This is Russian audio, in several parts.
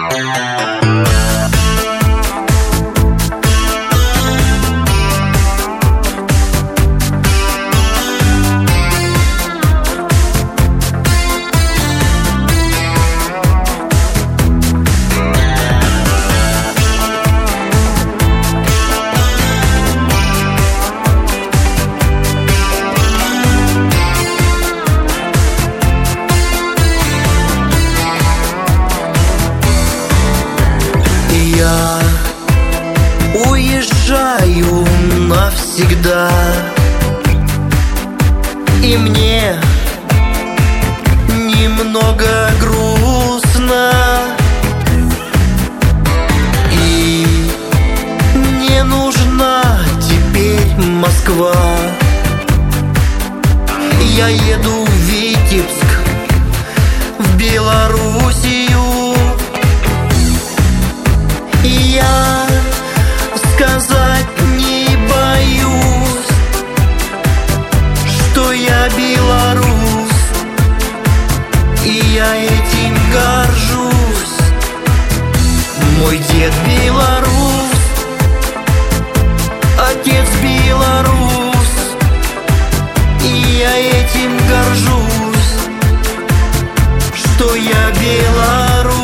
Уезжаю навсегда, и мне немного грустно, и не нужна теперь Москва. Я еду в Витебск, в Белоруссию, и я сказать не боюсь, что я белорус, и я этим горжусь. Мой дед белорус, отец белорус, и я этим горжусь, что я белорус.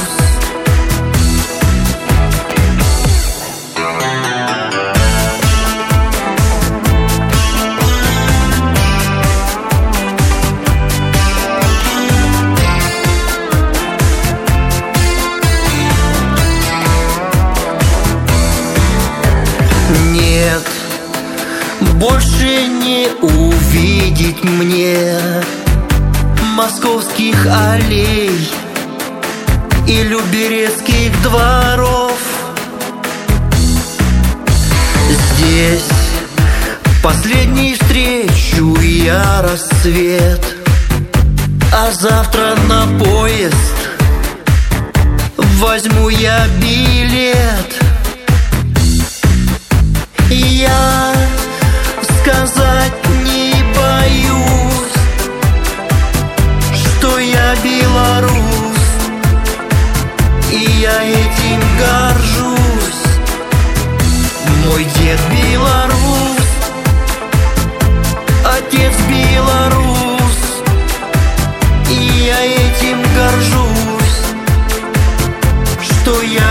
Нет, больше не увидеть мне московских аллей и люберецких дворов. Здесь последний встречу я рассвет, а завтра на поезд возьму я билет. И я сказать не боюсь, что я белорус, и я этим горжусь. Мой дед белорус, отец белорус, и я этим горжусь, что я